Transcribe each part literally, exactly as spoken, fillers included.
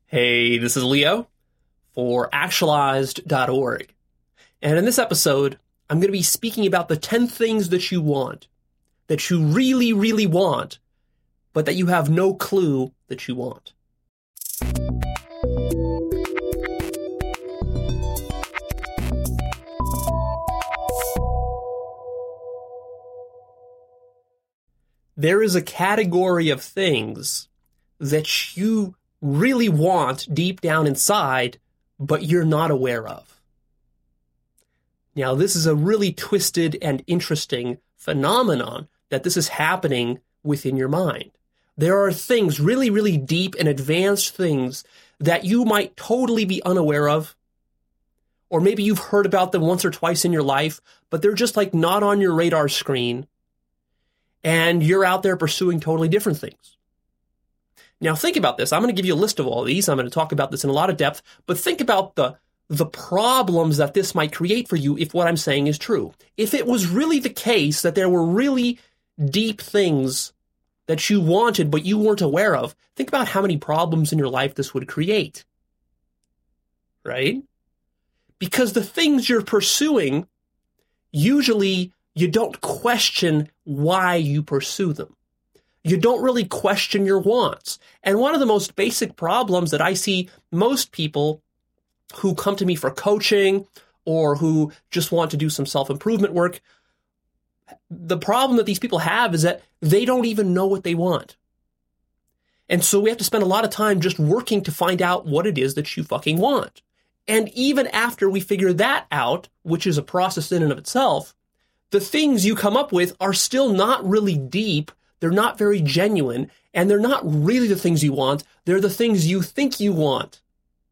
Hey, this is Leo for actualized dot org. And in this episode, I'm going to be speaking about the ten things that you want, that you really, really want, but that you have no clue that you want. There is a category of things that you really want deep down inside, but you're not aware of. Now, this is a really twisted and interesting phenomenon that this is happening within your mind. There are things, really, really deep and advanced things that you might totally be unaware of, or maybe you've heard about them once or twice in your life, but they're just like not on your radar screen, and you're out there pursuing totally different things. Now, think about this. I'm going to give you a list of all of these. I'm going to talk about this in a lot of depth, but think about the, the problems that this might create for you if what I'm saying is true. If it was really the case that there were really deep things that you wanted but you weren't aware of, think about how many problems in your life this would create. Right? Because the things you're pursuing, usually you don't question why you pursue them. You don't really question your wants. And one of the most basic problems that I see most people who come to me for coaching or who just want to do some self-improvement work, the problem that these people have is that they don't even know what they want. And so we have to spend a lot of time just working to find out what it is that you fucking want. And even after we figure that out, which is a process in and of itself, the things you come up with are still not really deep. They're not very genuine, and they're not really the things you want. They're the things you think you want.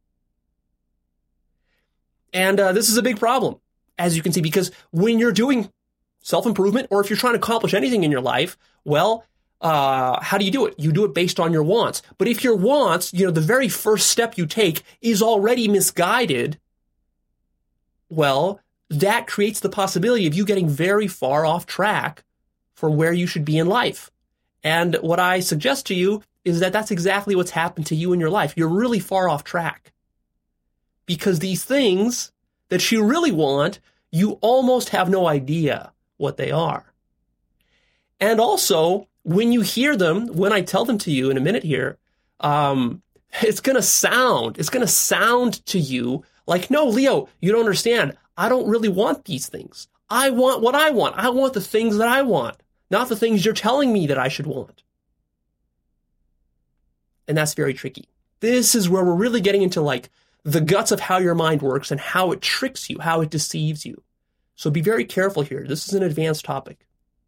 And uh, this is a big problem, as you can see, because when you're doing self-improvement, or if you're trying to accomplish anything in your life, well, uh, how do you do it? You do it based on your wants. But if your wants, you know, the very first step you take is already misguided, well, that creates the possibility of you getting very far off track for where you should be in life. And what I suggest to you is that that's exactly what's happened to you in your life. You're really far off track. Because these things that you really want, you almost have no idea what they are. And also, when you hear them, when I tell them to you in a minute here, um, it's going to sound, it's going to sound to you like, no, Leo, you don't understand. I don't really want these things. I want what I want. I want the things that I want. Not the things you're telling me that I should want. And that's very tricky. This is where we're really getting into like the guts of how your mind works and how it tricks you, how it deceives you. So be very careful here. This is an advanced topic.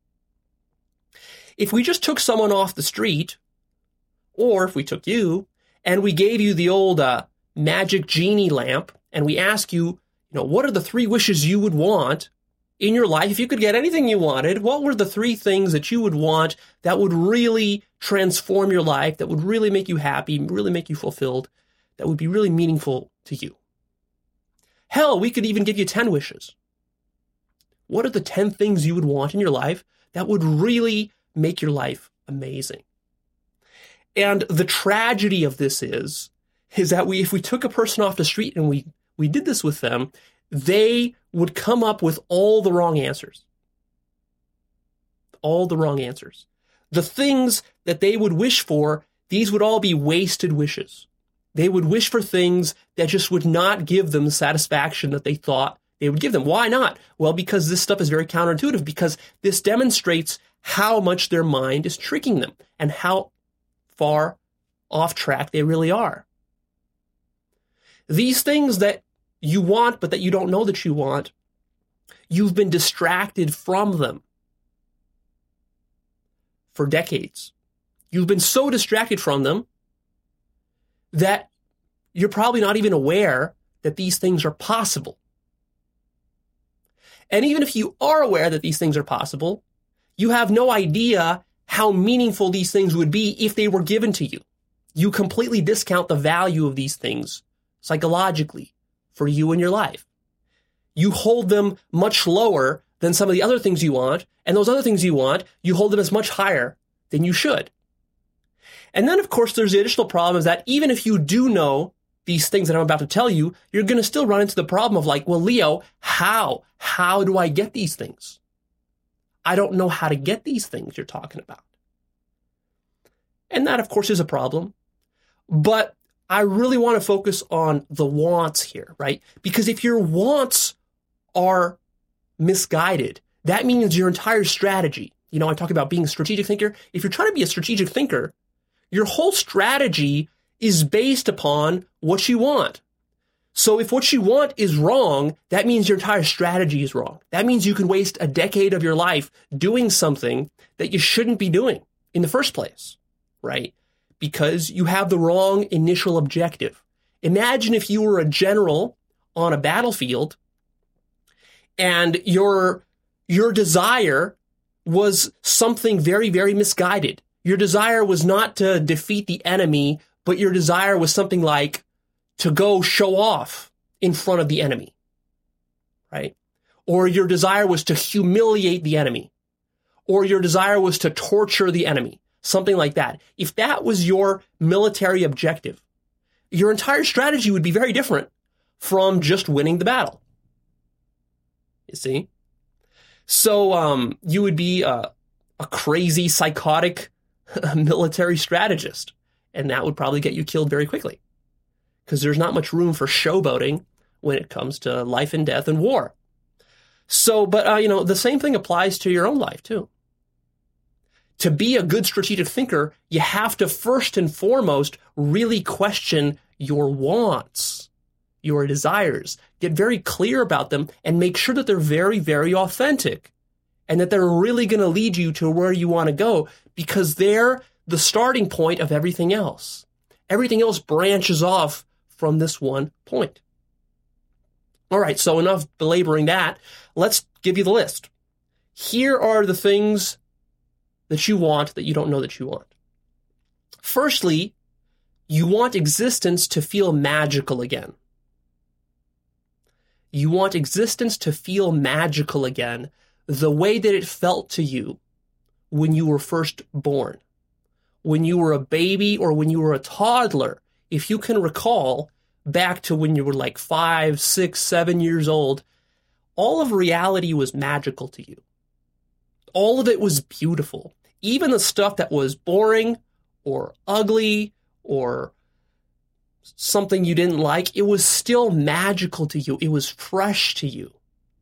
If we just took someone off the street, or if we took you, and we gave you the old uh, magic genie lamp, and we ask you, you know, what are the three wishes you would want in your life? If you could get anything you wanted, what were the three things that you would want that would really transform your life, that would really make you happy, really make you fulfilled, that would be really meaningful to you? Hell, we could even give you ten wishes. What are the ten things you would want in your life that would really make your life amazing? And the tragedy of this is, is that we, if we took a person off the street and we, we did this with them, they would come up with all the wrong answers. All the wrong answers. The things that they would wish for, these would all be wasted wishes. They would wish for things that just would not give them the satisfaction that they thought they would give them. Why not? Well, because this stuff is very counterintuitive, because this demonstrates how much their mind is tricking them and how far off track they really are. These things that you want, but that you don't know that you want, you've been distracted from them for decades. You've been so distracted from them that you're probably not even aware that these things are possible. And even if you are aware that these things are possible, you have no idea how meaningful these things would be if they were given to you. You completely discount the value of these things psychologically for you in your life. You hold them much lower than some of the other things you want, and those other things you want, you hold them as much higher than you should. And then, of course, there's the additional problem is that even if you do know these things that I'm about to tell you, you're going to still run into the problem of like, well, Leo, how? How do I get these things? I don't know how to get these things you're talking about. And that, of course, is a problem. But I really want to focus on the wants here, right? Because if your wants are misguided, that means your entire strategy, you know, I talk about being a strategic thinker. If you're trying to be a strategic thinker, your whole strategy is based upon what you want. So if what you want is wrong, that means your entire strategy is wrong. That means you can waste a decade of your life doing something that you shouldn't be doing in the first place, right? Because you have the wrong initial objective. Imagine if you were a general on a battlefield and your, your desire was something very, very misguided. Your desire was not to defeat the enemy, but your desire was something like to go show off in front of the enemy, right? Or your desire was to humiliate the enemy, or your desire was to torture the enemy, something like that. If that was your military objective, your entire strategy would be very different from just winning the battle. You see? So um, you would be a, a crazy, psychotic military strategist, and that would probably get you killed very quickly because there's not much room for showboating when it comes to life and death and war. So, but, uh, you know, the same thing applies to your own life, too. To be a good strategic thinker, you have to first and foremost really question your wants, your desires. Get very clear about them and make sure that they're very, very authentic and that they're really going to lead you to where you want to go because they're the starting point of everything else. Everything else branches off from this one point. All right, so enough belaboring that. Let's give you the list. Here are the things that you want that you don't know that you want. Firstly, you want existence to feel magical again. You want existence to feel magical again, the way that it felt to you when you were first born, when you were a baby or when you were a toddler. If you can recall back to when you were like five, six, seven years old, all of reality was magical to you. All of it was beautiful. Even the stuff that was boring or ugly or something you didn't like, it was still magical to you. It was fresh to you.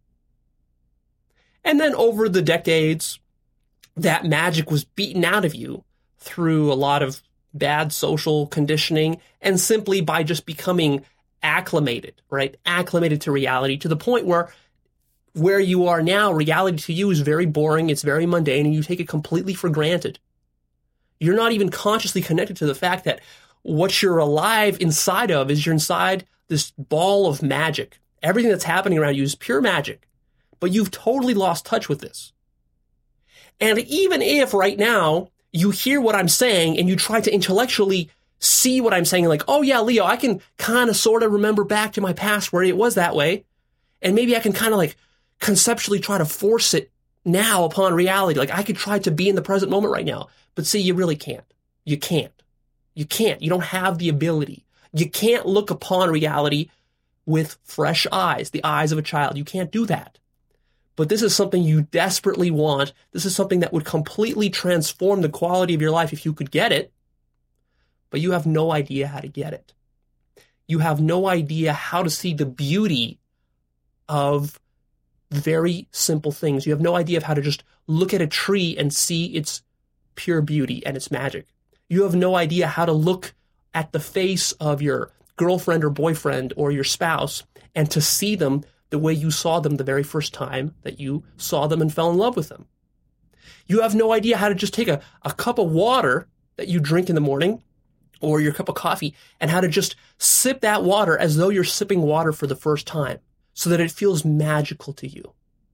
And then over the decades, that magic was beaten out of you through a lot of bad social conditioning and simply by just becoming acclimated, right? Acclimated to reality to the point where where you are now, reality to you is very boring, it's very mundane, and you take it completely for granted. You're not even consciously connected to the fact that what you're alive inside of is you're inside this ball of magic. Everything that's happening around you is pure magic, but you've totally lost touch with this. And even if right now you hear what I'm saying and you try to intellectually see what I'm saying, like, oh yeah, Leo, I can kind of sort of remember back to my past where it was that way, and maybe I can kind of like conceptually try to force it now upon reality. Like I could try to be in the present moment right now, but see, you really can't. You can't. You can't. You don't have the ability. You can't look upon reality with fresh eyes, the eyes of a child. You can't do that. But this is something you desperately want. This is something that would completely transform the quality of your life if you could get it, but you have no idea how to get it. You have no idea how to see the beauty of very simple things. You have no idea of how to just look at a tree and see its pure beauty and its magic. You have no idea how to look at the face of your girlfriend or boyfriend or your spouse and to see them the way you saw them the very first time that you saw them and fell in love with them. You have no idea how to just take a, a cup of water that you drink in the morning or your cup of coffee and how to just sip that water as though you're sipping water for the first time so that it feels magical to you.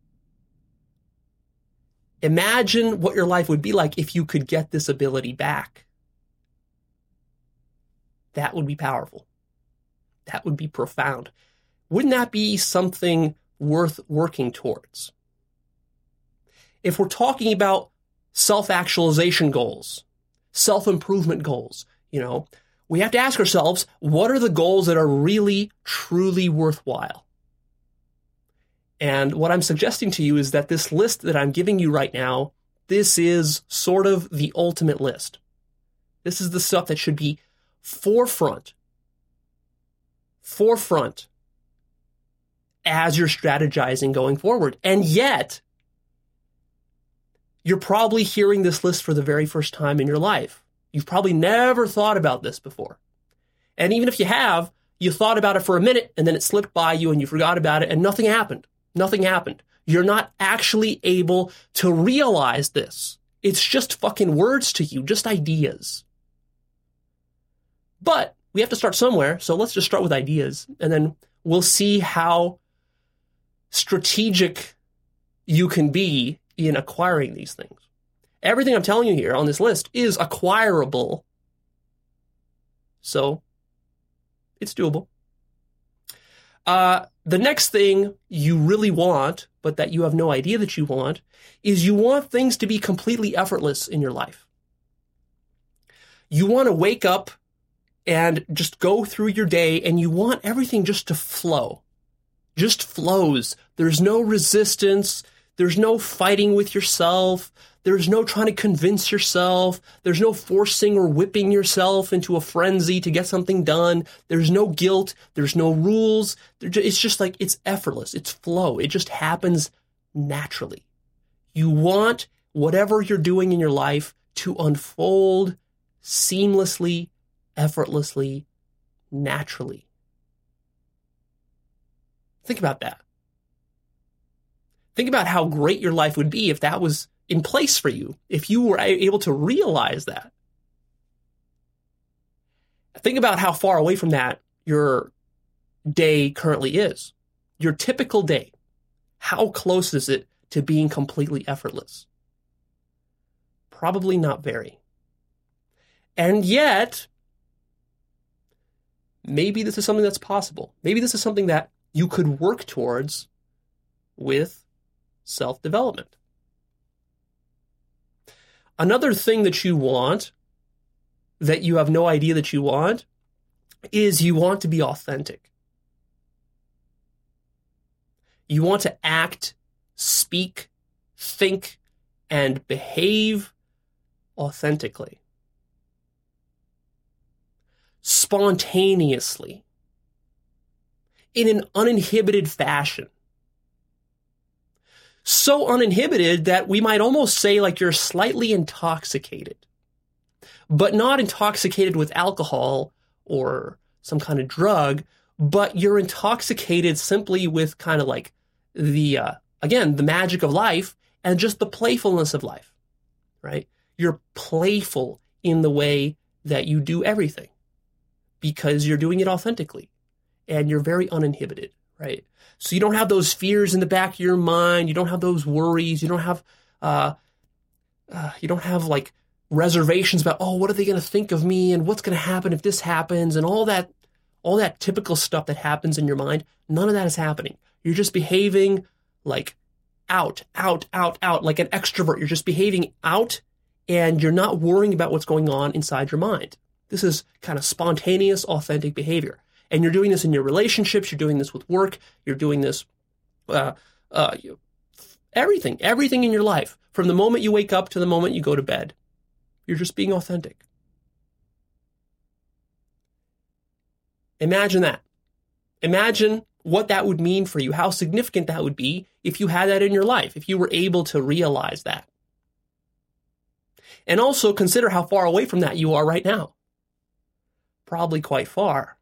Imagine what your life would be like if you could get this ability back. That would be powerful. That would be profound. Wouldn't that be something worth working towards? If we're talking about self-actualization goals, self-improvement goals. You know, we have to ask ourselves, what are the goals that are really, truly worthwhile? And what I'm suggesting to you is that this list that I'm giving you right now, this is sort of the ultimate list. This is the stuff that should be forefront, forefront as you're strategizing going forward. And yet, you're probably hearing this list for the very first time in your life. You've probably never thought about this before. And even if you have, you thought about it for a minute and then it slipped by you and you forgot about it and nothing happened. Nothing happened. You're not actually able to realize this. It's just fucking words to you, just ideas. But we have to start somewhere, so let's just start with ideas, and then we'll see how strategic you can be in acquiring these things. Everything I'm telling you here on this list is acquirable, so it's doable. Uh, the next thing you really want, but that you have no idea that you want, is you want things to be completely effortless in your life. You want to wake up and just go through your day, and you want everything just to flow. Just flows. There's no resistance. There's no fighting with yourself. There's no trying to convince yourself. There's no forcing or whipping yourself into a frenzy to get something done. There's no guilt. There's no rules. It's just like, it's effortless. It's flow. It just happens naturally. You want whatever you're doing in your life to unfold seamlessly, effortlessly, naturally. Think about that. Think about how great your life would be if that was in place for you, if you were able to realize that. Think about how far away from that your day currently is. Your typical day. How close is it to being completely effortless? Probably not very. And yet, maybe this is something that's possible. Maybe this is something that you could work towards with self-development. Another thing that you want, that you have no idea that you want, is you want to be authentic. You want to act, speak, think, and behave authentically. Spontaneously. In an uninhibited fashion. So uninhibited that we might almost say like you're slightly intoxicated, but not intoxicated with alcohol or some kind of drug, but you're intoxicated simply with kind of like the, uh, again, the magic of life and just the playfulness of life, right? You're playful in the way that you do everything because you're doing it authentically and you're very uninhibited, right? So you don't have those fears in the back of your mind. You don't have those worries. You don't have, uh, uh, you don't have like reservations about, oh, what are they going to think of me and what's going to happen if this happens and all that, all that typical stuff that happens in your mind. None of that is happening. You're just behaving like out, out, out, out, like an extrovert. You're just behaving out and you're not worrying about what's going on inside your mind. This is kind of spontaneous, authentic behavior. And you're doing this in your relationships. You're doing this with work. You're doing this, uh, uh, everything, everything in your life. From the moment you wake up to the moment you go to bed, you're just being authentic. Imagine that. Imagine what that would mean for you, how significant that would be if you had that in your life, if you were able to realize that. And also consider how far away from that you are right now. Probably quite far.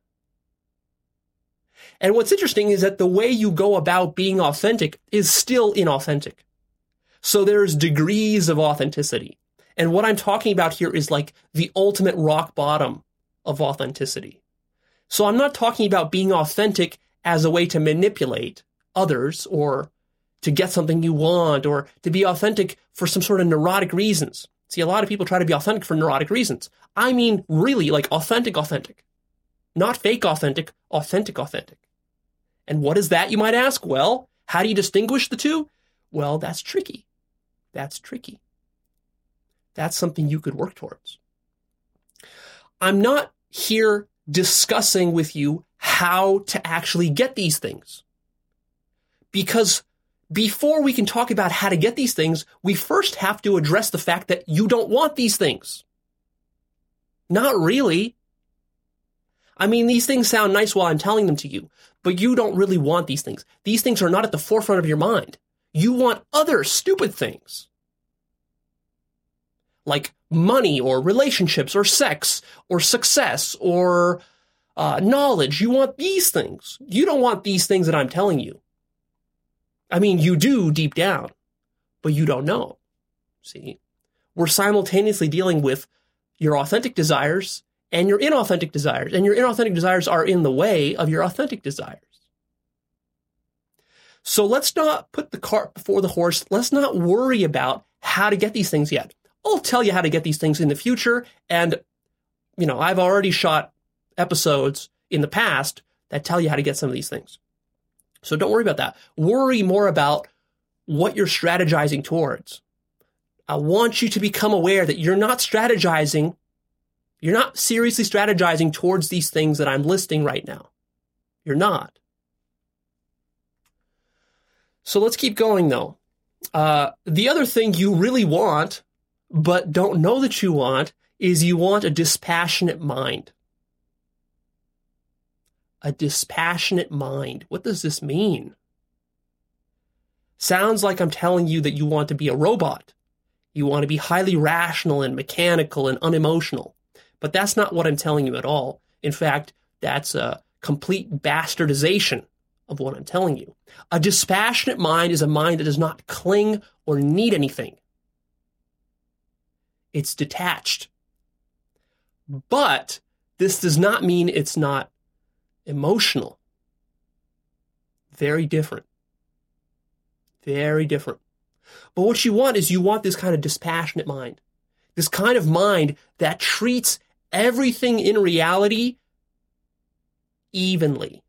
And what's interesting is that the way you go about being authentic is still inauthentic. So there's degrees of authenticity. And what I'm talking about here is like the ultimate rock bottom of authenticity. So I'm not talking about being authentic as a way to manipulate others or to get something you want or to be authentic for some sort of neurotic reasons. See, a lot of people try to be authentic for neurotic reasons. I mean, really, like authentic, authentic. Not fake authentic, authentic, authentic. And what is that, you might ask? Well, how do you distinguish the two? Well, that's tricky. That's tricky. That's something you could work towards. I'm not here discussing with you how to actually get these things. Because before we can talk about how to get these things, we first have to address the fact that you don't want these things. Not really. I mean, these things sound nice while I'm telling them to you, but you don't really want these things. These things are not at the forefront of your mind. You want other stupid things. Like money or relationships or sex or success or uh, knowledge. You want these things. You don't want these things that I'm telling you. I mean, you do deep down, but you don't know. See, we're simultaneously dealing with your authentic desires and your inauthentic desires, and your inauthentic desires are in the way of your authentic desires. So let's not put the cart before the horse. Let's not worry about how to get these things yet. I'll tell you how to get these things in the future, and, you know, I've already shot episodes in the past that tell you how to get some of these things. So don't worry about that. Worry more about what you're strategizing towards. I want you to become aware that you're not strategizing, you're not seriously strategizing towards these things that I'm listing right now. You're not. So let's keep going, though. Uh, the other thing you really want, but don't know that you want, is you want a dispassionate mind. A dispassionate mind. What does this mean? Sounds like I'm telling you that you want to be a robot. You want to be highly rational and mechanical and unemotional. But that's not what I'm telling you at all. In fact, that's a complete bastardization of what I'm telling you. A dispassionate mind is a mind that does not cling or need anything. It's detached. But this does not mean it's not emotional. Very different. Very different. But what you want is you want this kind of dispassionate mind. This kind of mind that treats everything in reality evenly.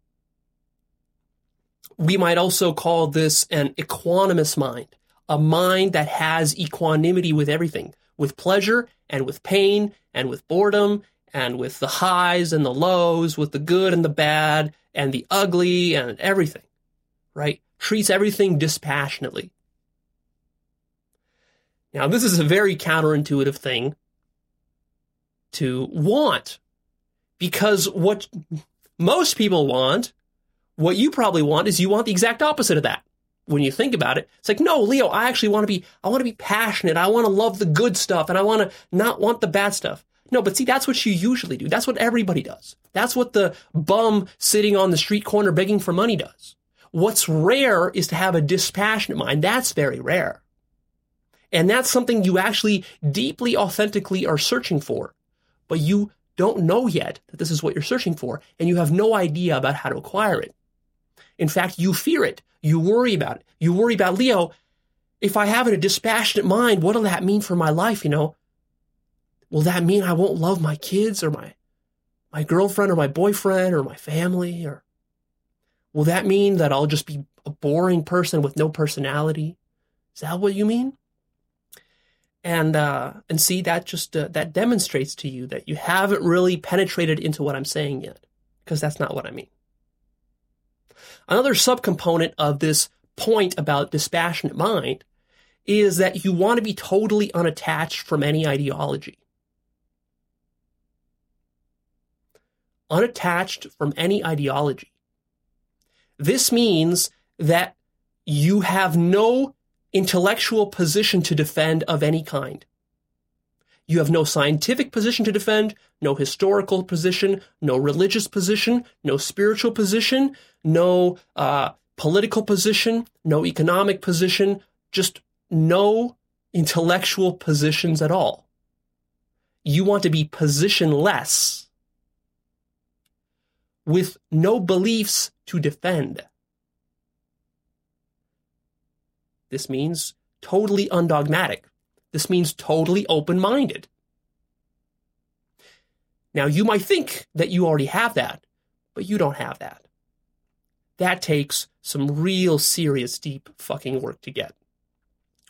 We might also call this an equanimous mind. A mind that has equanimity with everything. With pleasure and with pain and with boredom and with the highs and the lows, with the good and the bad and the ugly and everything, right? Treats everything dispassionately. Now, this is a very counterintuitive thing to want, because what most people want, what you probably want, is you want the exact opposite of that. When you think about it, it's like, no, Leo, I actually want to be, I want to be passionate. I want to love the good stuff and I want to not want the bad stuff. No, but see, that's what you usually do. That's what everybody does. That's what the bum sitting on the street corner begging for money does. What's rare is to have a dispassionate mind. That's very rare. And that's something you actually deeply, authentically are searching for. But you don't know yet that this is what you're searching for, and you have no idea about how to acquire it. In fact, you fear it. You worry about it. You worry about, Leo, if I have a dispassionate mind, what'll that mean for my life, you know? Will that mean I won't love my kids or my my girlfriend or my boyfriend or my family? Or will that mean that I'll just be a boring person with no personality? Is that what you mean? And uh, and see, that just uh, that demonstrates to you that you haven't really penetrated into what I'm saying yet, because that's not what I mean. Another subcomponent of this point about dispassionate mind is that you want to be totally unattached from any ideology. Unattached from any ideology. This means that you have no intellectual position to defend of any kind. You have no scientific position to defend, no historical position, no religious position, no spiritual position, no uh, political position, no economic position, just no intellectual positions at all. You want to be positionless with no beliefs to defend. This means totally undogmatic. This means totally open-minded. Now, you might think that you already have that, but you don't have that. That takes some real serious, deep fucking work to get.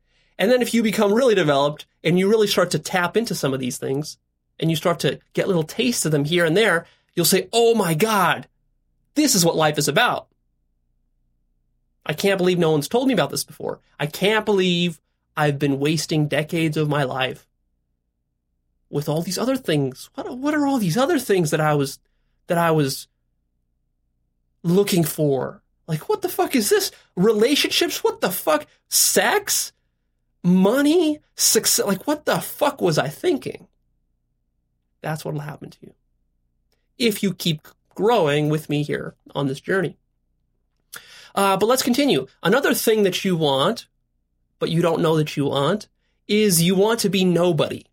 And then if you become really developed and you really start to tap into some of these things and you start to get little tastes of them here and there, you'll say, oh my God, this is what life is about. I can't believe no one's told me about this before. I can't believe I've been wasting decades of my life with all these other things. What, what are all these other things that I was, that I was looking for? Like, what the fuck is this? Relationships? What the fuck? Sex? Money? Success? Like, what the fuck was I thinking? That's what'll happen to you if you keep growing with me here on this journey. Uh, but let's continue. Another thing that you want, but you don't know that you want, is you want to be nobody.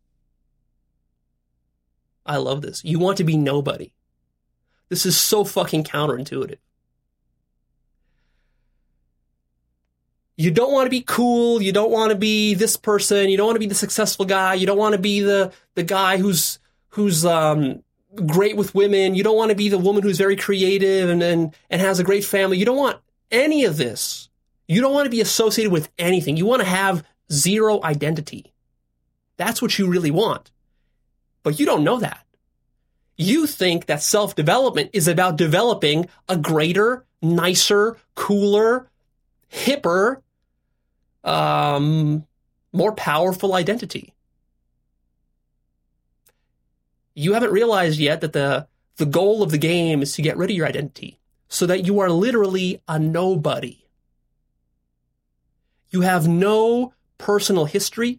I love this. You want to be nobody. This is so fucking counterintuitive. You don't want to be cool. You don't want to be this person. You don't want to be the successful guy. You don't want to be the, the guy who's, who's, um, great with women. You don't want to be the woman who's very creative and, and, and has a great family. You don't want any of this. You don't want to be associated with anything. You want to have zero identity. That's what you really want. But you don't know that. You think that self-development is about developing a greater, nicer, cooler, hipper, um, more powerful identity. You haven't realized yet that the, the goal of the game is to get rid of your identity so that you are literally a nobody. You have no personal history.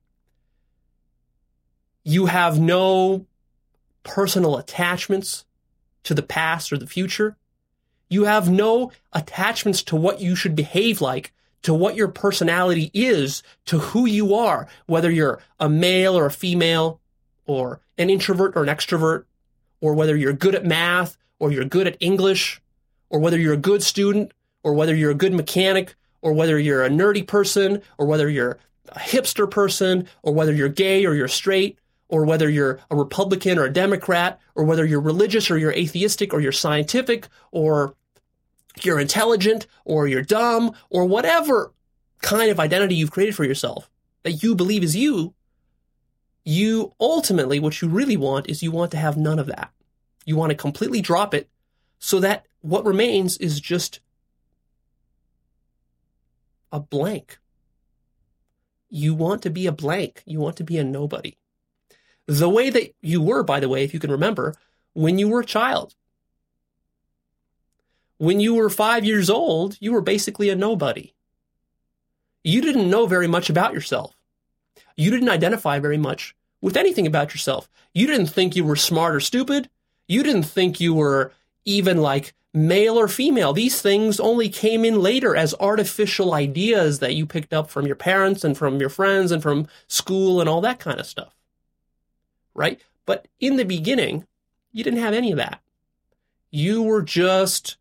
You have no personal attachments to the past or the future. You have no attachments to what you should behave like, to what your personality is, to who you are, whether you're a male or a female, or an introvert or an extrovert, or whether you're good at math, or you're good at English, or whether you're a good student, or whether you're a good mechanic, or whether you're a nerdy person, or whether you're a hipster person, or whether you're gay or you're straight, or whether you're a Republican or a Democrat, or whether you're religious or you're atheistic or you're scientific, or you're intelligent or you're dumb, or whatever kind of identity you've created for yourself that you believe is you, you ultimately, what you really want is you want to have none of that. You want to completely drop it so that what remains is just a blank. You want to be a blank. You want to be a nobody. The way that you were, by the way, if you can remember, when you were a child. When you were five years old, you were basically a nobody. You didn't know very much about yourself. You didn't identify very much with anything about yourself. You didn't think you were smart or stupid. You didn't think you were even like male or female. These things only came in later as artificial ideas that you picked up from your parents and from your friends and from school and all that kind of stuff. Right? But in the beginning, you didn't have any of that. You were just,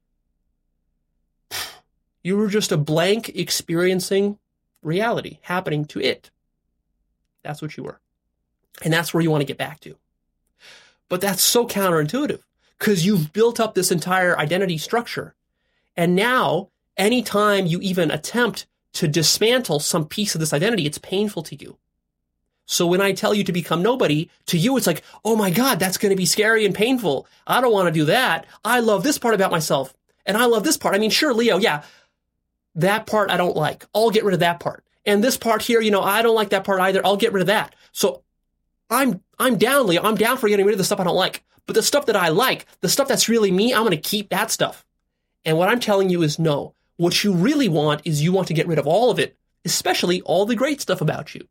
you were just a blank experiencing reality happening to it. That's what you were. And that's where you want to get back to. But that's so counterintuitive because you've built up this entire identity structure. And now, anytime you even attempt to dismantle some piece of this identity, it's painful to you. So when I tell you to become nobody, to you it's like, oh my God, that's going to be scary and painful. I don't want to do that. I love this part about myself. And I love this part. I mean, sure, Leo, yeah, that part I don't like. I'll get rid of that part. And this part here, you know, I don't like that part either. I'll get rid of that. So I'm I'm down, Leo. I'm down for getting rid of the stuff I don't like. But the stuff that I like, the stuff that's really me, I'm going to keep that stuff. And what I'm telling you is no. What you really want is you want to get rid of all of it, especially all the great stuff about you.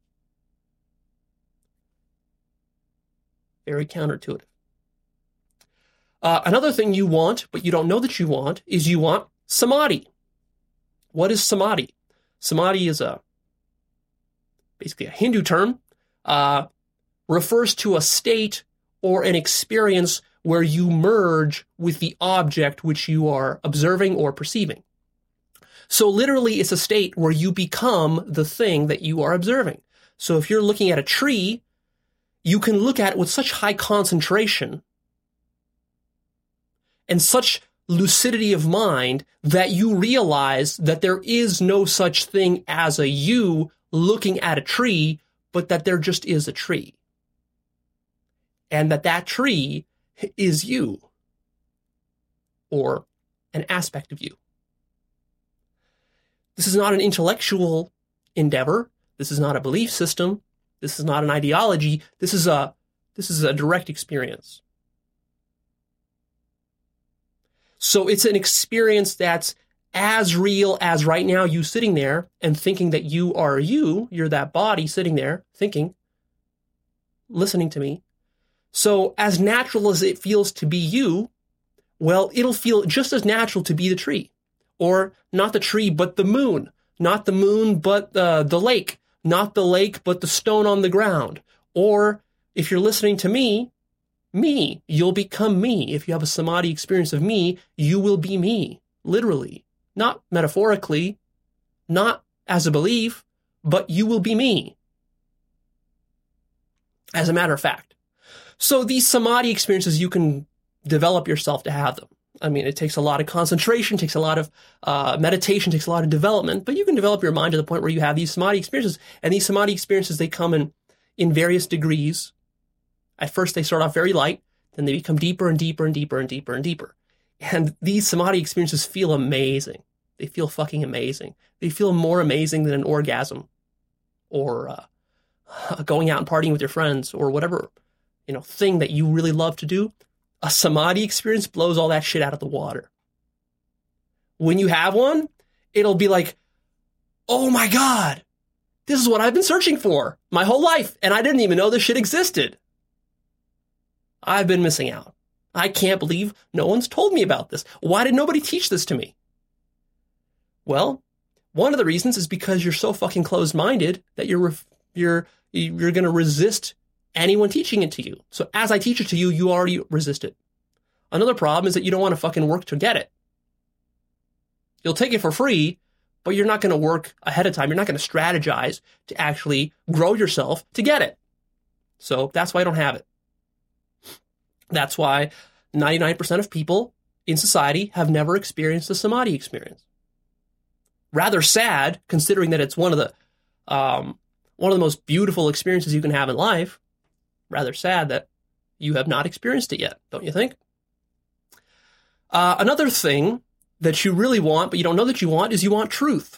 Very counterintuitive. Uh, another thing you want, but you don't know that you want, is you want samadhi. What is samadhi? Samadhi is a basically a Hindu term, uh, refers to a state or an experience where you merge with the object which you are observing or perceiving. So literally, it's a state where you become the thing that you are observing. So if you're looking at a tree, you can look at it with such high concentration and such lucidity of mind that you realize that there is no such thing as a you looking at a tree, but that there just is a tree. And that that tree is you, or an aspect of you. This is not an intellectual endeavor. This is not a belief system. This is not an ideology. This is a, this is a direct experience. So it's an experience that's as real as right now you sitting there and thinking that you are you, you're that body sitting there thinking, listening to me. So as natural as it feels to be you, well, it'll feel just as natural to be the tree. Or not the tree, but the moon. Not the moon, but uh, the lake. Not the lake, but the stone on the ground. Or if you're listening to me, me, you'll become me. If you have a samadhi experience of me, you will be me, literally. Not metaphorically, not as a belief, but you will be me. As a matter of fact. So these samadhi experiences, you can develop yourself to have them. I mean, it takes a lot of concentration, takes a lot of uh, meditation, takes a lot of development, but you can develop your mind to the point where you have these samadhi experiences. And these samadhi experiences, they come in, in various degrees. At first, they start off very light, then they become deeper and deeper and deeper and deeper and deeper. And these samadhi experiences feel amazing. They feel fucking amazing. They feel more amazing than an orgasm or uh, going out and partying with your friends or whatever, you know, thing that you really love to do. A samadhi experience blows all that shit out of the water. When you have one, it'll be like, oh my God, this is what I've been searching for my whole life, and I didn't even know this shit existed. I've been missing out. I can't believe no one's told me about this. Why did nobody teach this to me? Well, one of the reasons is because you're so fucking closed-minded that you're you're you're going to resist anyone teaching it to you. So as I teach it to you, you already resist it. Another problem is that you don't want to fucking work to get it. You'll take it for free, but you're not going to work ahead of time. You're not going to strategize to actually grow yourself to get it. So that's why I don't have it. That's why ninety-nine percent of people in society have never experienced the samadhi experience. Rather sad, considering that it's one of the um, one of the most beautiful experiences you can have in life. Rather sad that you have not experienced it yet, don't you think? Uh, another thing that you really want, but you don't know that you want, is you want truth.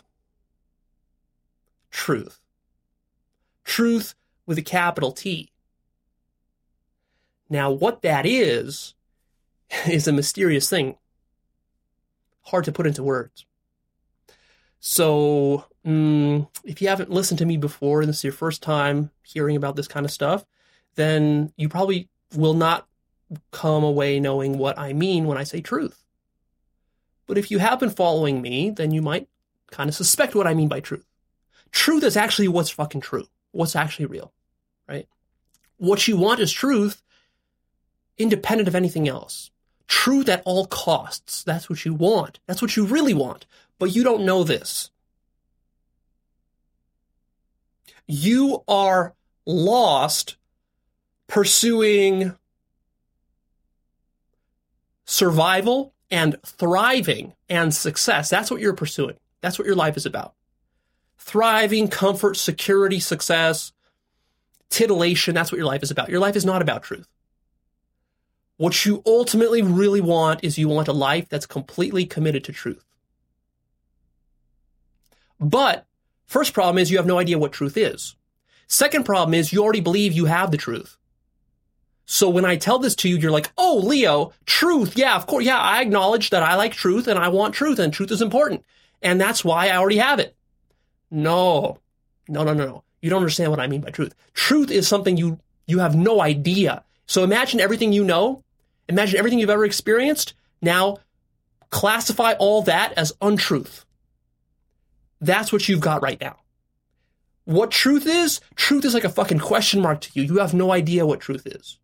Truth. Truth with a capital T. Now, what that is, is a mysterious thing. Hard to put into words. So, mm, if you haven't listened to me before, and this is your first time hearing about this kind of stuff, then you probably will not come away knowing what I mean when I say truth. But if you have been following me, then you might kind of suspect what I mean by truth. Truth is actually what's fucking true. What's actually real, right? What you want is truth, independent of anything else. Truth at all costs. That's what you want. That's what you really want. But you don't know this. You are lost pursuing survival and thriving and success. That's what you're pursuing. That's what your life is about. Thriving, comfort, security, success, titillation. That's what your life is about. Your life is not about truth. What you ultimately really want is you want a life that's completely committed to truth. But first problem is you have no idea what truth is. Second problem is you already believe you have the truth. So when I tell this to you, you're like, oh, Leo, truth. Yeah, of course. Yeah, I acknowledge that I like truth and I want truth and truth is important. And that's why I already have it. No, no, no, no, no. You don't understand what I mean by truth. Truth is something you, you have no idea. So imagine everything you know. Imagine everything you've ever experienced. Now classify all that as untruth. That's what you've got right now. What truth is? Truth is like a fucking question mark to you. You have no idea what truth is.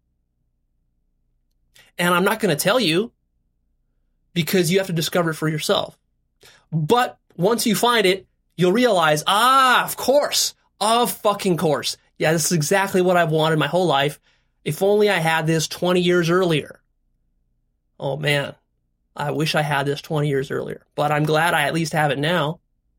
And I'm not going to tell you because you have to discover it for yourself. But once you find it, you'll realize, ah, of course, of fucking course. Yeah, this is exactly what I've wanted my whole life. If only I had this twenty years earlier. Oh man, I wish I had this twenty years earlier, but I'm glad I at least have it now.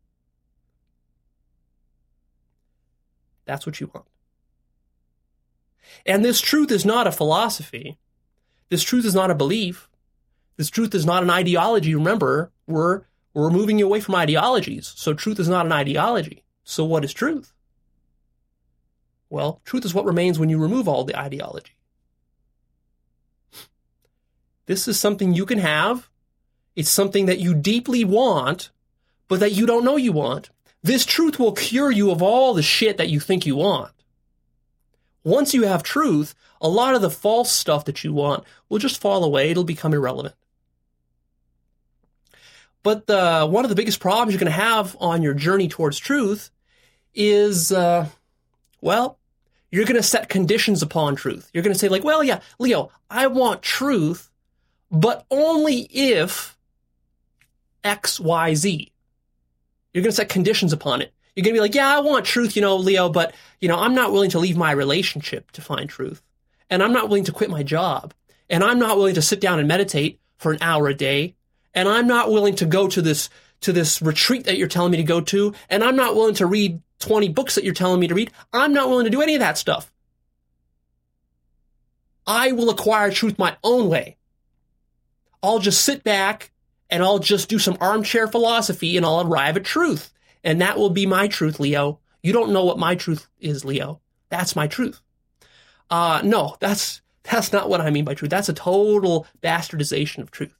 That's what you want. And this truth is not a philosophy. This truth is not a belief. This truth is not an ideology. Remember, we're, we're moving away from ideologies. So truth is not an ideology. So what is truth? Well, truth is what remains when you remove all the ideology. This is something you can have. It's something that you deeply want, but that you don't know you want. This truth will cure you of all the shit that you think you want. Once you have truth, a lot of the false stuff that you want will just fall away. It'll become irrelevant. But the, one of the biggest problems you're going to have on your journey towards truth is, uh, well, you're going to set conditions upon truth. You're going to say like, well, yeah, Leo, I want truth, but only if X, Y, Z. You're going to set conditions upon it. You're going to be like, yeah, I want truth, you know, Leo, but, you know, I'm not willing to leave my relationship to find truth. And I'm not willing to quit my job. And I'm not willing to sit down and meditate for an hour a day. And I'm not willing to go to this, to this retreat that you're telling me to go to. And I'm not willing to read twenty books that you're telling me to read. I'm not willing to do any of that stuff. I will acquire truth my own way. I'll just sit back and I'll just do some armchair philosophy and I'll arrive at truth. And that will be my truth, Leo. You don't know what my truth is, Leo. That's my truth. Uh, no, that's, that's not what I mean by truth. That's a total bastardization of truth.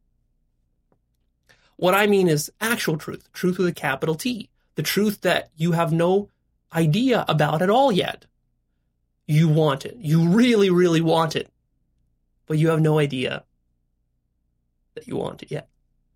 What I mean is actual truth, truth with a capital T, the truth that you have no idea about at all yet. You want it. You really, really want it, but you have no idea that you want it yet.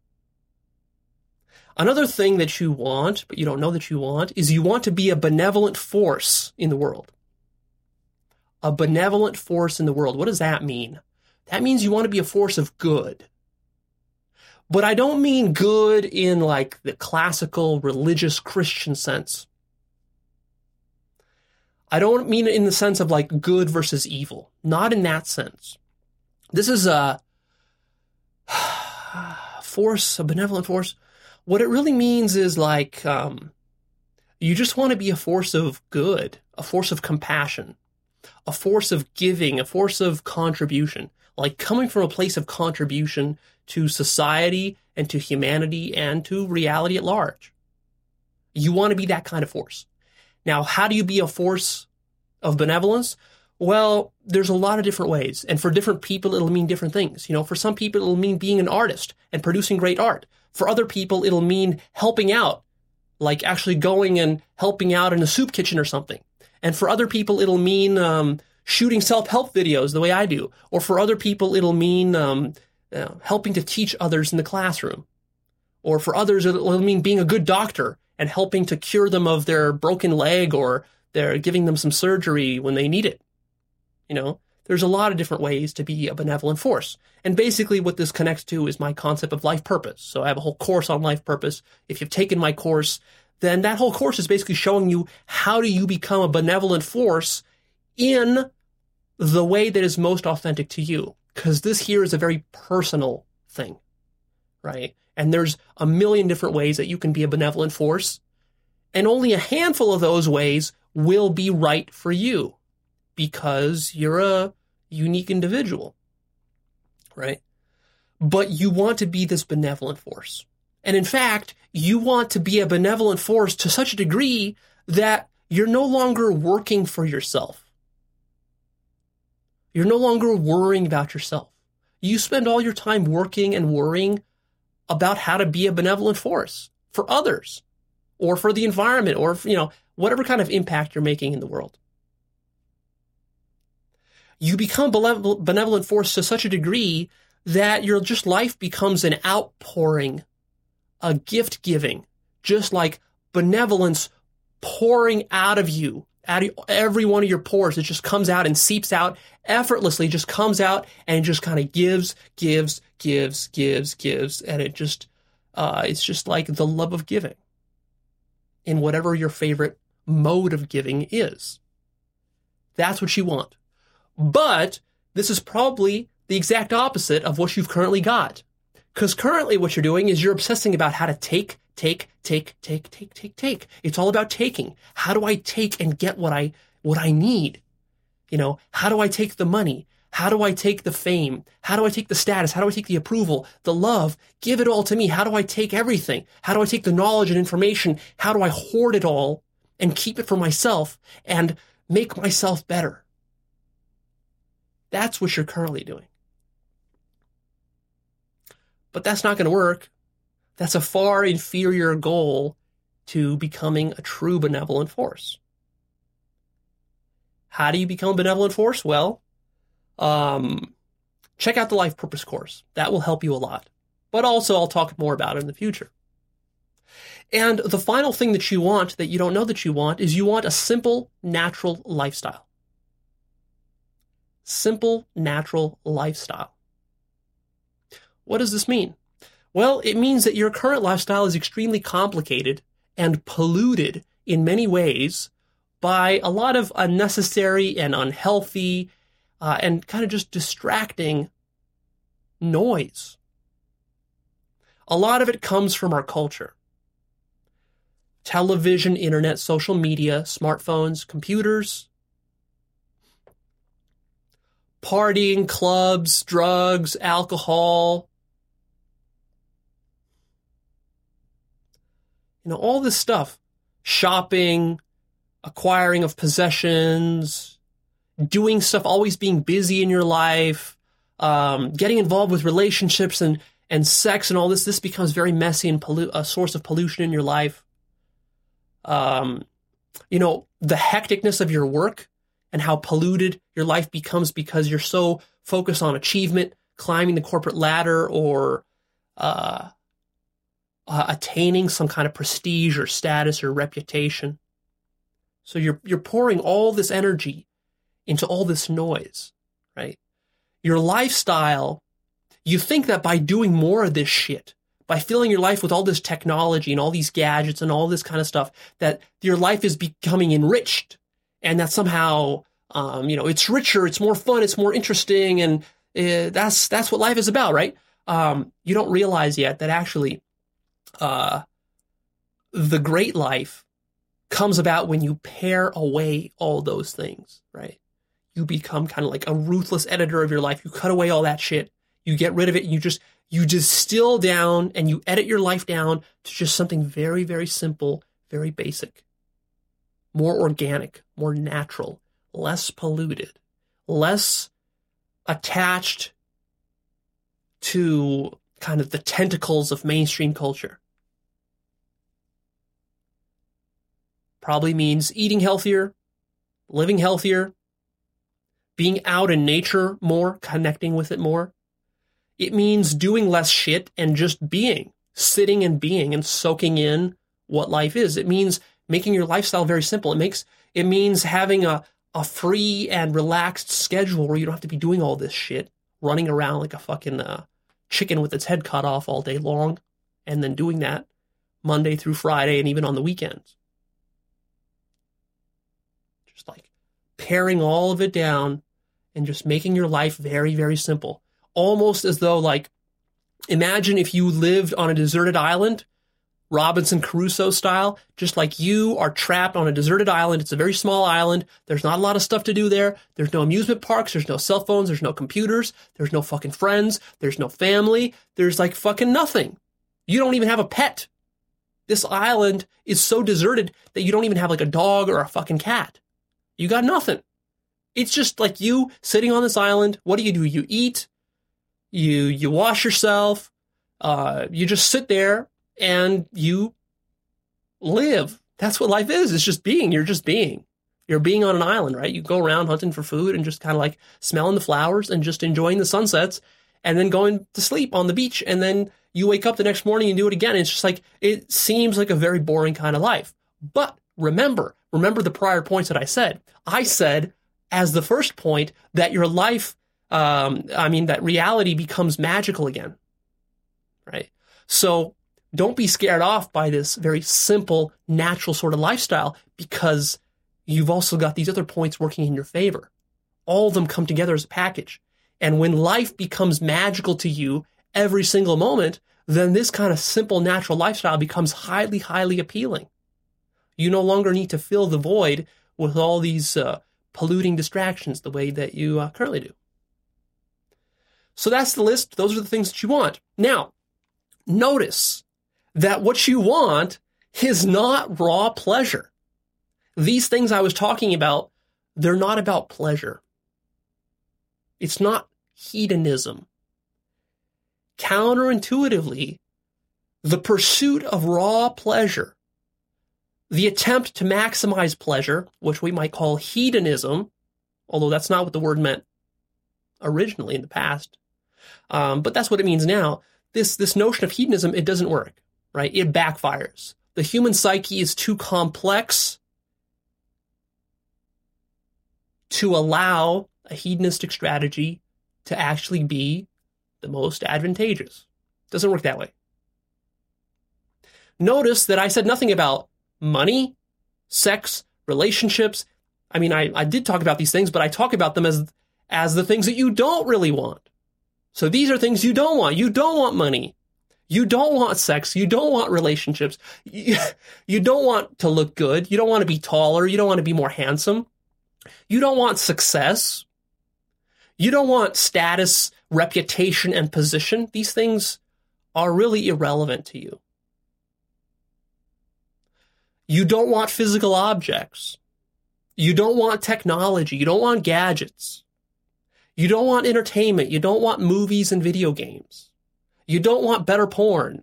Another thing that you want, but you don't know that you want, is you want to be a benevolent force in the world. A benevolent force in the world. What does that mean? That means you want to be a force of good. But I don't mean good in like the classical religious Christian sense. I don't mean it in the sense of like good versus evil. Not in that sense. This is a force, a benevolent force. What it really means is like, um, you just want to be a force of good, a force of compassion, a force of giving, a force of contribution, like coming from a place of contribution to society and to humanity and to reality at large. You want to be that kind of force. Now, how do you be a force of benevolence? Well, there's a lot of different ways. And for different people, it'll mean different things. You know, for some people, it'll mean being an artist and producing great art. For other people, it'll mean helping out, like actually going and helping out in a soup kitchen or something. And for other people, it'll mean um, shooting self-help videos the way I do. Or for other people, it'll mean um, uh, helping to teach others in the classroom. Or for others, it'll mean being a good doctor and helping to cure them of their broken leg, or they're giving them some surgery when they need it. You know, there's a lot of different ways to be a benevolent force. And basically what this connects to is my concept of life purpose. So I have a whole course on life purpose. If you've taken my course, then that whole course is basically showing you how do you become a benevolent force in the way that is most authentic to you. Because this here is a very personal thing, right? And there's a million different ways that you can be a benevolent force. And only a handful of those ways will be right for you because you're a unique individual, right? But you want to be this benevolent force. And in fact, you want to be a benevolent force to such a degree that you're no longer working for yourself. You're no longer worrying about yourself. You spend all your time working and worrying about how to be a benevolent force for others or for the environment or, you know, whatever kind of impact you're making in the world. You become a benevolent force to such a degree that your just life becomes an outpouring, a gift giving, just like benevolence pouring out of you, out of every one of your pores. It just comes out and seeps out effortlessly, just comes out and it just kind of gives, gives, gives, gives, gives. And it just, uh, it's just like the love of giving in whatever your favorite mode of giving is. That's what you want. But this is probably the exact opposite of what you've currently got. Because currently what you're doing is you're obsessing about how to take, take, take, take, take, take, take. It's all about taking. How do I take and get what I, what I need? You know, how do I take the money? How do I take the fame? How do I take the status? How do I take the approval, the love? Give it all to me. How do I take everything? How do I take the knowledge and information? How do I hoard it all and keep it for myself and make myself better? That's what you're currently doing. But that's not going to work. That's a far inferior goal to becoming a true benevolent force. How do you become a benevolent force? Well, um, check out the Life Purpose course. That will help you a lot. But also, I'll talk more about it in the future. And the final thing that you want that you don't know that you want is you want a simple, natural lifestyle. Simple, natural lifestyle. What does this mean? Well, it means that your current lifestyle is extremely complicated and polluted in many ways by a lot of unnecessary and unhealthy uh, and kind of just distracting noise. A lot of it comes from our culture. Television, internet, social media, smartphones, computers, partying, clubs, drugs, alcohol. You know, all this stuff. Shopping, acquiring of possessions, doing stuff, always being busy in your life, um, getting involved with relationships and, and sex and all this. This becomes very messy and pollu- a source of pollution in your life. Um, you know, the hecticness of your work and how polluted your life becomes because you're so focused on achievement, climbing the corporate ladder, or uh, uh, attaining some kind of prestige or status or reputation. So you're you're pouring all this energy into all this noise, right? Your lifestyle, you think that by doing more of this shit, by filling your life with all this technology and all these gadgets and all this kind of stuff, that your life is becoming enriched, and that somehow, um, you know, it's richer, it's more fun, it's more interesting, and uh, that's that's what life is about, right? Um, you don't realize yet that actually, uh, the great life comes about when you pare away all those things, right? You become kind of like a ruthless editor of your life. You cut away all that shit. You get rid of it. And you just you distill down and you edit your life down to just something very, very simple, very basic, more organic, more natural, less polluted, less attached to kind of the tentacles of mainstream culture. Probably means eating healthier, living healthier, being out in nature more, connecting with it more. It means doing less shit and just being, sitting and being and soaking in what life is. It means making your lifestyle very simple. It makes it means having a, a free and relaxed schedule where you don't have to be doing all this shit, running around like a fucking uh, chicken with its head cut off all day long, and then doing that Monday through Friday and even on the weekends. Just like paring all of it down and just making your life very, very simple. Almost as though, like, imagine if you lived on a deserted island, Robinson Crusoe style, just like you are trapped on a deserted island. It's a very small island. There's not a lot of stuff to do there. There's no amusement parks. There's no cell phones. There's no computers. There's no fucking friends. There's no family. There's like fucking nothing. You don't even have a pet. This island is so deserted that you don't even have like a dog or a fucking cat. You got nothing. It's just like you sitting on this island. What do you do? You eat. You you wash yourself, uh, you just sit there and you live. That's what life is. It's just being. You're just being. You're being on an island, right? You go around hunting for food and just kind of like smelling the flowers and just enjoying the sunsets and then going to sleep on the beach. And then you wake up the next morning and do it again. It's just like, it seems like a very boring kind of life. But remember, remember the prior points that I said. I said as the first point that your life Um, I mean, that reality becomes magical again, right? So don't be scared off by this very simple, natural sort of lifestyle, because you've also got these other points working in your favor. All of them come together as a package. And when life becomes magical to you every single moment, then this kind of simple, natural lifestyle becomes highly, highly appealing. You no longer need to fill the void with all these uh, polluting distractions the way that you uh, currently do. So that's the list. Those are the things that you want. Now, notice that what you want is not raw pleasure. These things I was talking about, they're not about pleasure. It's not hedonism. Counterintuitively, the pursuit of raw pleasure, the attempt to maximize pleasure, which we might call hedonism, although that's not what the word meant originally in the past, um, but that's what it means now. This, this notion of hedonism, it doesn't work, right? It backfires. The human psyche is too complex to allow a hedonistic strategy to actually be the most advantageous. Doesn't work that way. Notice that I said nothing about money, sex, relationships. I mean, I, I did talk about these things, but I talk about them as, as the things that you don't really want. So these are things you don't want. You don't want money. You don't want sex. You don't want relationships. You, you don't want to look good. You don't want to be taller. You don't want to be more handsome. You don't want success. You don't want status, reputation, and position. These things are really irrelevant to you. You don't want physical objects. You don't want technology. You don't want gadgets. You don't want entertainment. You don't want movies and video games. You don't want better porn.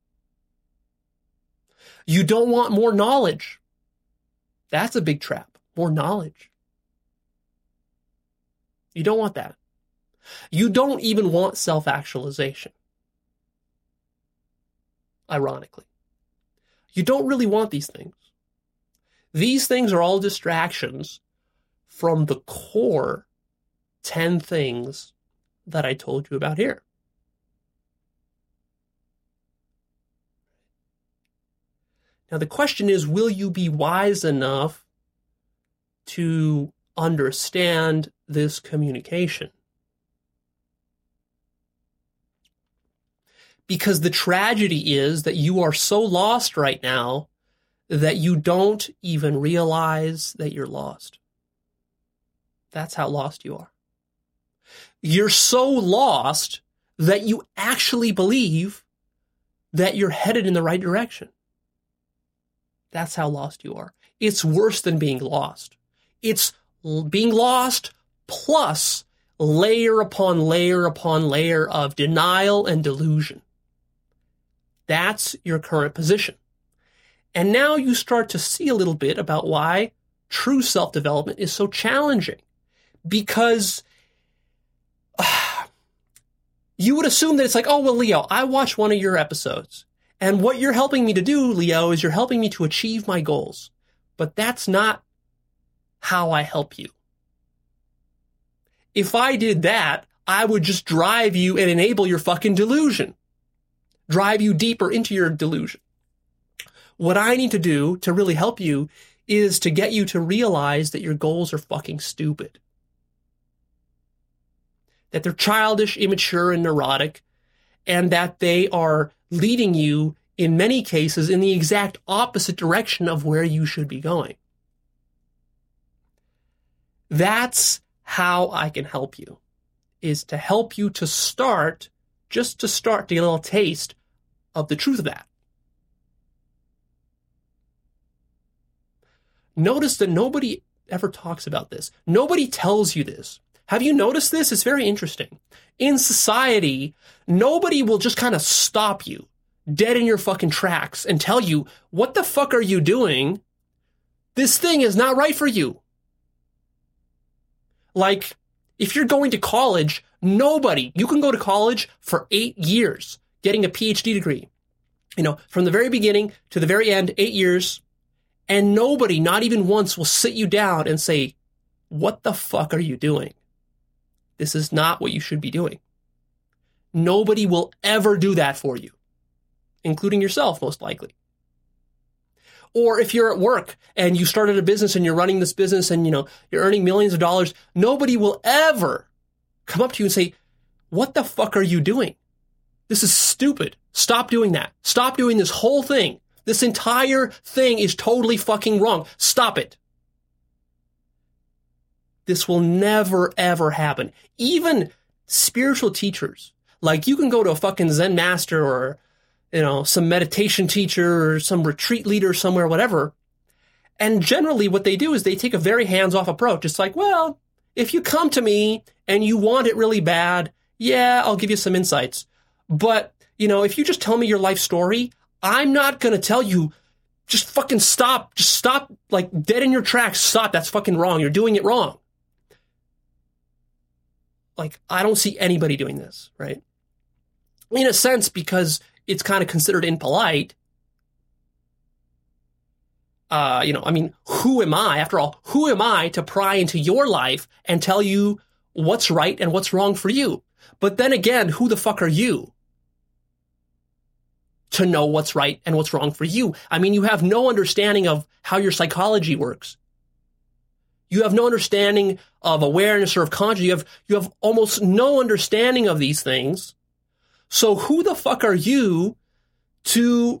You don't want more knowledge. That's a big trap. More knowledge. You don't want that. You don't even want self-actualization. Ironically. You don't really want these things. These things are all distractions from the core ten things that I told you about here. Now the question is, will you be wise enough to understand this communication? Because the tragedy is that you are so lost right now that you don't even realize that you're lost. That's how lost you are. You're so lost that you actually believe that you're headed in the right direction. That's how lost you are. It's worse than being lost. It's being lost plus layer upon layer upon layer of denial and delusion. That's your current position. And now you start to see a little bit about why true self-development is so challenging. Because uh, you would assume that it's like, oh, well, Leo, I watched one of your episodes. And what you're helping me to do, Leo, is you're helping me to achieve my goals. But that's not how I help you. If I did that, I would just drive you and enable your fucking delusion. Drive you deeper into your delusion. What I need to do to really help you is to get you to realize that your goals are fucking stupid. That they're childish, immature, and neurotic, and that they are leading you, in many cases, in the exact opposite direction of where you should be going. That's how I can help you, is to help you to start, just to start to get a little taste of the truth of that. Notice that nobody ever talks about this. Nobody tells you this. Have you noticed this? It's very interesting. In society, nobody will just kind of stop you dead in your fucking tracks and tell you, what the fuck are you doing? This thing is not right for you. Like, if you're going to college, nobody, you can go to college for eight years getting a P H D degree. You know, from the very beginning to the very end, eight years, and nobody, not even once, will sit you down and say, what the fuck are you doing? This is not what you should be doing. Nobody will ever do that for you, including yourself, most likely. Or if you're at work and you started a business and you're running this business and, you know, you're earning millions of dollars, nobody will ever come up to you and say, what the fuck are you doing? This is stupid. Stop doing that. Stop doing this whole thing. This entire thing is totally fucking wrong. Stop it. This will never, ever happen. Even spiritual teachers, like you can go to a fucking Zen master or, you know, some meditation teacher or some retreat leader somewhere, whatever. And generally what they do is they take a very hands-off approach. It's like, well, if you come to me and you want it really bad, yeah, I'll give you some insights. But, you know, if you just tell me your life story, I'm not going to tell you, just fucking stop. Just stop, like, dead in your tracks. Stop. That's fucking wrong. You're doing it wrong. Like, I don't see anybody doing this, right? In a sense, because it's kind of considered impolite. Uh, you know, I mean, who am I? After all, who am I to pry into your life and tell you what's right and what's wrong for you? But then again, who the fuck are you to know what's right and what's wrong for you? I mean, you have no understanding of how your psychology works. You have no understanding of awareness or of consciousness. You have, you have almost no understanding of these things. So who the fuck are you to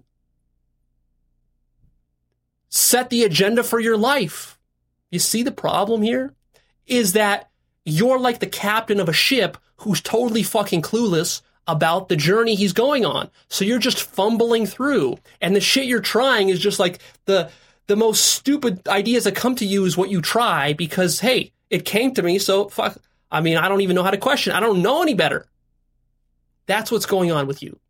set the agenda for your life? You see the problem here is that you're like the captain of a ship who's totally fucking clueless about the journey he's going on. So you're just fumbling through, and the shit you're trying is just like the the most stupid ideas that come to you is what you try because, hey, it came to me, so fuck. I mean, I don't even know how to question. I don't know any better. That's what's going on with you.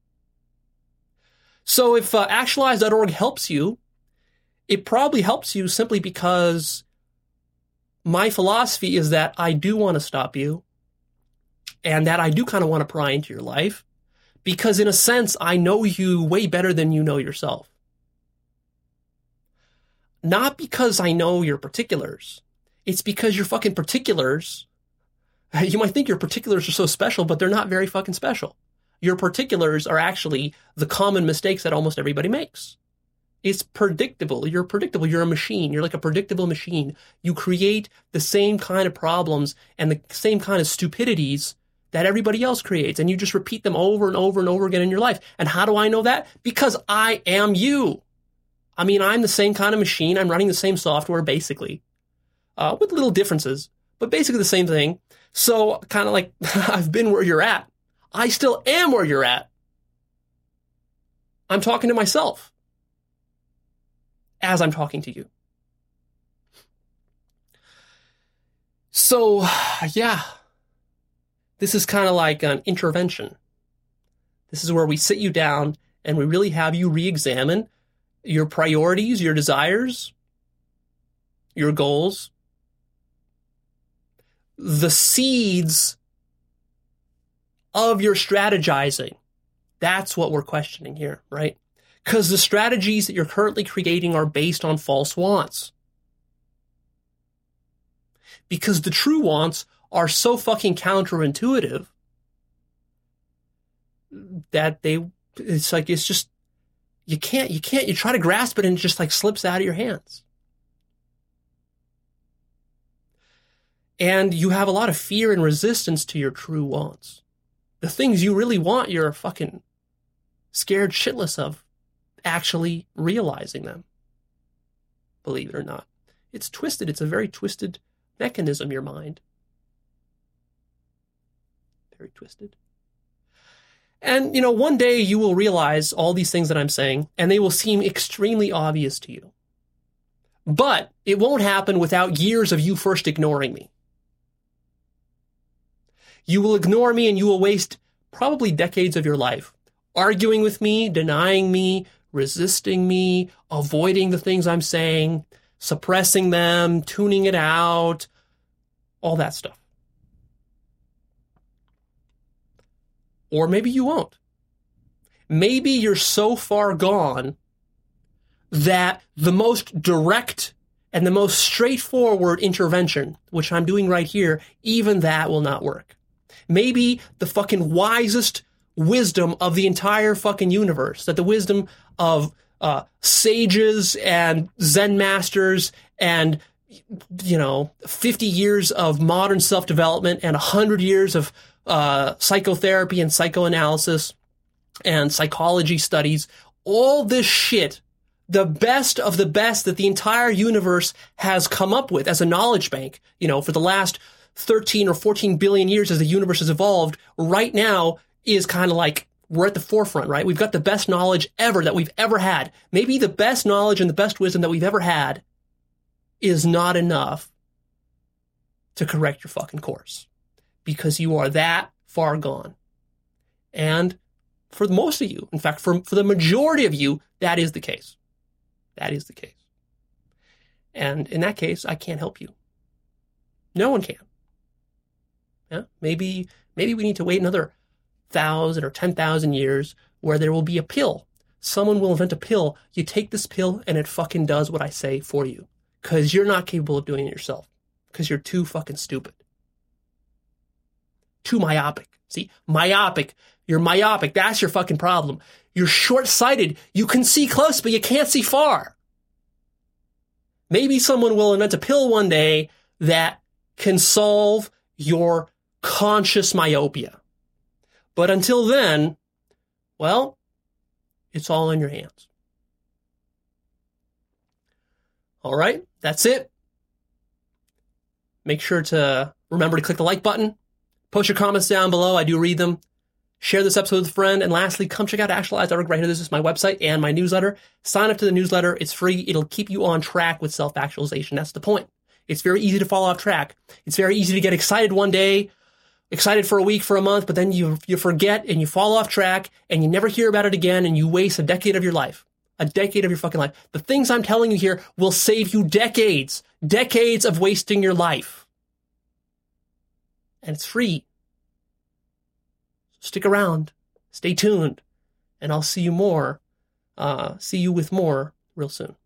So if uh, actualize dot org helps you, it probably helps you simply because my philosophy is that I do want to stop you and that I do kind of want to pry into your life because in a sense, I know you way better than you know yourself. Not because I know your particulars. It's because your fucking particulars, you might think your particulars are so special, but they're not very fucking special. Your particulars are actually the common mistakes that almost everybody makes. It's predictable. You're predictable. You're a machine. You're like a predictable machine. You create the same kind of problems and the same kind of stupidities that everybody else creates. And you just repeat them over and over and over again in your life. And how do I know that? Because I am you. I mean, I'm the same kind of machine. I'm running the same software, basically, uh, with little differences, but basically the same thing. So kind of like I've been where you're at. I still am where you're at. I'm talking to myself as I'm talking to you. So, yeah, this is kind of like an intervention. This is where we sit you down and we really have you re-examine your priorities, your desires, your goals, the seeds of your strategizing. That's what we're questioning here, right? Because the strategies that you're currently creating are based on false wants. Because the true wants are so fucking counterintuitive that they, it's like, it's just, you can't, you can't, you try to grasp it and it just like slips out of your hands. And you have a lot of fear and resistance to your true wants. The things you really want, you're fucking scared shitless of actually realizing them. Believe it or not. It's twisted. It's a very twisted mechanism, your mind. Very twisted. And, you know, one day you will realize all these things that I'm saying, and they will seem extremely obvious to you. But it won't happen without years of you first ignoring me. You will ignore me and you will waste probably decades of your life arguing with me, denying me, resisting me, avoiding the things I'm saying, suppressing them, tuning it out, all that stuff. Or maybe you won't. Maybe you're so far gone that the most direct and the most straightforward intervention, which I'm doing right here, even that will not work. Maybe the fucking wisest wisdom of the entire fucking universe, that the wisdom of uh, sages and Zen masters and, you know, fifty years of modern self-development and one hundred years of uh, psychotherapy and psychoanalysis and psychology studies, all this shit, the best of the best that the entire universe has come up with as a knowledge bank, you know, for the last thirteen or fourteen billion years as the universe has evolved, right now is kind of like, we're at the forefront, right? We've got the best knowledge ever that we've ever had. Maybe the best knowledge and the best wisdom that we've ever had is not enough to correct your fucking course, because you are that far gone. And for most of you, in fact, for, for the majority of you, that is the case. That is the case. And in that case, I can't help you. No one can. Yeah? Maybe, maybe we need to wait another thousand or ten thousand years where there will be a pill. Someone will invent a pill. You take this pill and it fucking does what I say for you. Because you're not capable of doing it yourself. Because you're too fucking stupid. Too myopic. See? Myopic. You're myopic. That's your fucking problem. You're short-sighted. You can see close, but you can't see far. Maybe someone will invent a pill one day that can solve your conscious myopia. But until then, well, it's all in your hands. All right, that's it. Make sure to remember to click the like button. Post your comments down below. I do read them. Share this episode with a friend. And lastly, come check out actualize dot org right here. This is my website and my newsletter. Sign up to the newsletter. It's free. It'll keep you on track with self-actualization. That's the point. It's very easy to fall off track. It's very easy to get excited one day, excited for a week, for a month, but then you you forget and you fall off track and you never hear about it again and you waste a decade of your life. A decade of your fucking life. The things I'm telling you here will save you decades. Decades of wasting your life. And it's free. Stick around. Stay tuned. And I'll see you more. Uh, see you with more real soon.